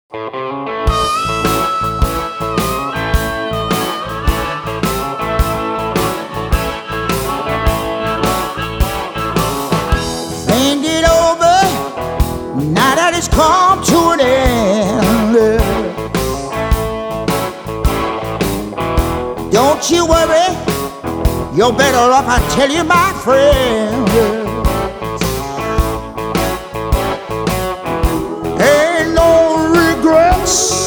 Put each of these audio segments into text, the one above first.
Think it over, now that it's come to an end. Don't you worry, you're better off, I tell you, my friend. Ain't no regrets,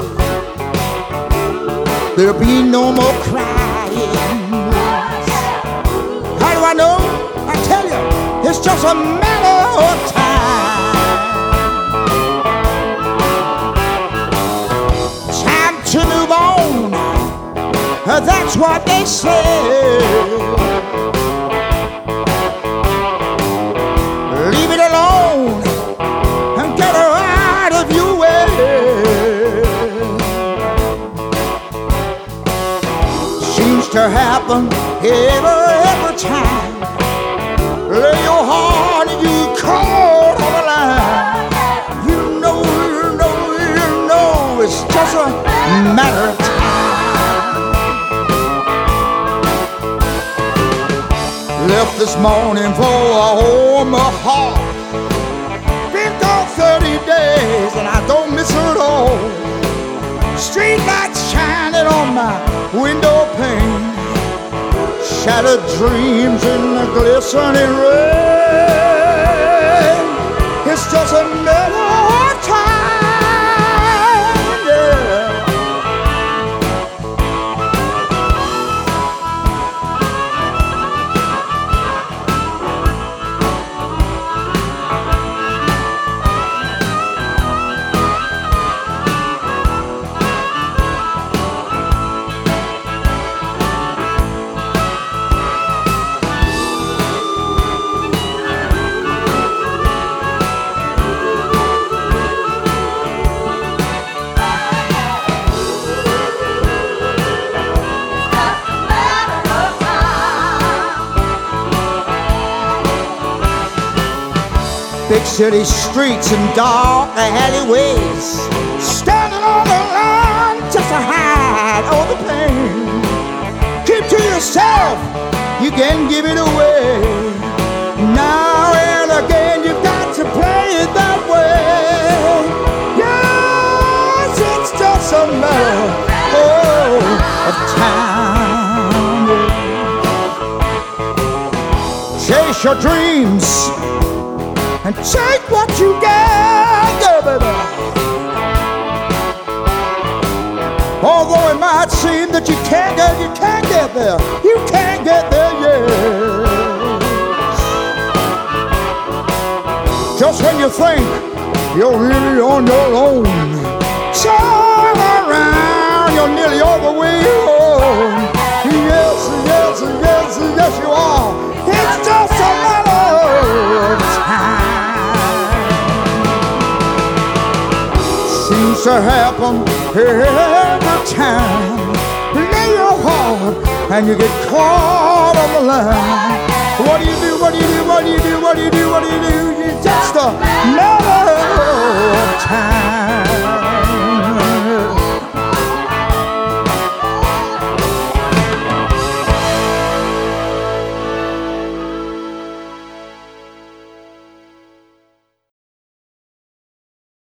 there'll be no more crying. How do I know? I tell you, it's just a matter of time. Time to move on, that's what they say. Leave it alone and get her out of your way. Seems to happen every time. Lay your heart and you caught on the line. You know, it's just a matter of time. Left this morning for Omaha. Been gone 30 days and I don't miss her at all. Street lights shining on my window pane. Shattered dreams in the glistening rain. It's just a matter of time, yeah. Big city streets and dark alleyways, standing on the line just to hide all the pain. Keep to yourself, you can give it away. Now and again you've got to play it that way. Yes, it's just a matter of time. Chase your dreams and take what you get, yeah, baby. Although it might seem that you can't get there. You can't get there, yeah. Just when you think you're really on your own, turn around, you're nearly all the way home. Yes, you are. It's just a matter of time. Seems to happen every time. Lay your heart and you get caught on the line. What do you do? It's just a matter of time.